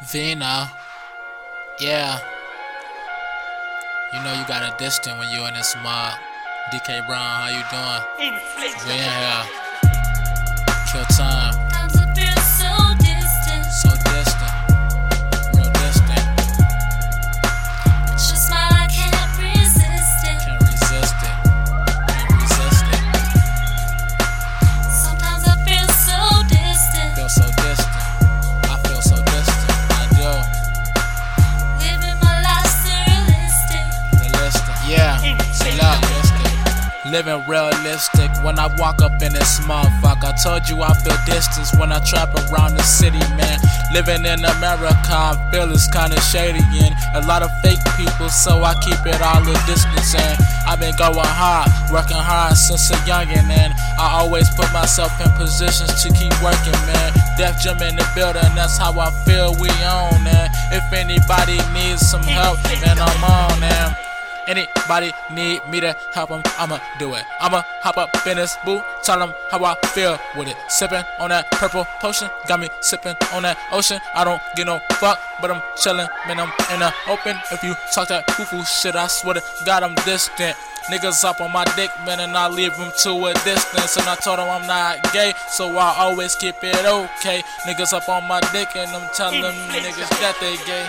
Vina, yeah. You know you got a distant when you in this mob. DK Brown, how you doing? We in here. Kill time. So distant. Real distant. Just smile, I can't resist it. Can't resist it. Can't resist it. Sometimes I feel so distant. Feel so distant. I feel so distant. I do. Living my life surrealistic. Realistic. Yeah. Say realistic. Living realistic when I walk up in this motherfucker. I told you I feel distance when I trap around the city, man. Living in America, I feel it's kinda shady and a lot of fake people, so I keep it all a distance. And I've been going hard, working hard since a youngin', and I always put myself in positions to keep working, man. Def Jam in the building, that's how I feel we on, man. If anybody needs some help, man, I'm on, man. Anybody need me to help them, I'ma do it. I'ma hop up in this booth, tell them how I feel with it. Sippin' on that purple potion, got me sippin' on that ocean. I don't get no fuck, but I'm chillin', man, I'm in the open. If you talk that foo-foo shit, I swear to God I'm distant. Niggas up on my dick, man, and I leave them to a distance. And I told them I'm not gay, so I always keep it okay. Niggas up on my dick, and I'm telling them niggas that they gay.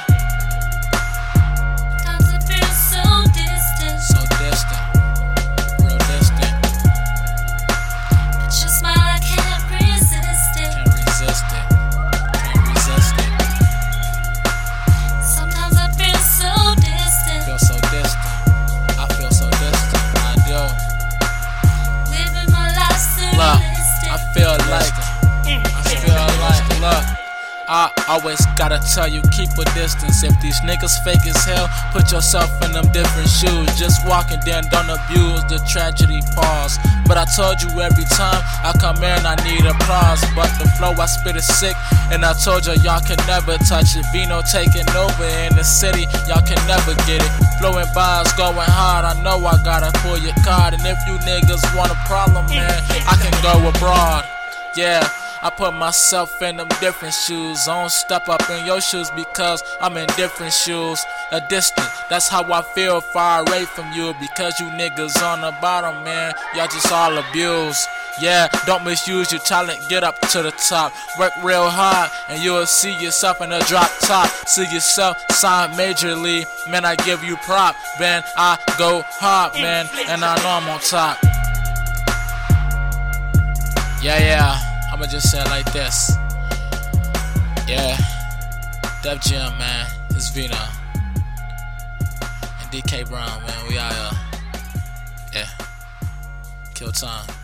So distant, real distant. Just smile, I can't resist it. Can't resist it, can't resist it. Sometimes I feel so distant. Feel so distant, I feel so distant. I do. Living my life Look, surrealistic. I feel like, look. I always gotta tell you, keep a distance. If these niggas fake as hell, put yourself in them different shoes. Just walking, then don't abuse the tragedy, pause. But I told you every time I come here and I need applause. But the flow I spit is sick, and I told you y'all can never touch it. Vino taking over in the city, y'all can never get it. Flowing bars, going hard, I know I gotta pull your card. And if you niggas want a problem, man, I can go abroad. Yeah, I put myself in them different shoes. I don't step up in your shoes because I'm in different shoes. A distant, that's how I feel, far away from you. Because you niggas on the bottom, man, y'all just all abused. Yeah, don't misuse your talent, get up to the top. Work real hard and you'll see yourself in a drop top. See yourself sign majorly, man, I give you prop. Man, I go hard, man, and I know I'm on top. Yeah, I'ma just say it like this. Yeah, Def Jam, man, it's Vina and DK Brown, man, we out here. Yeah, kill time.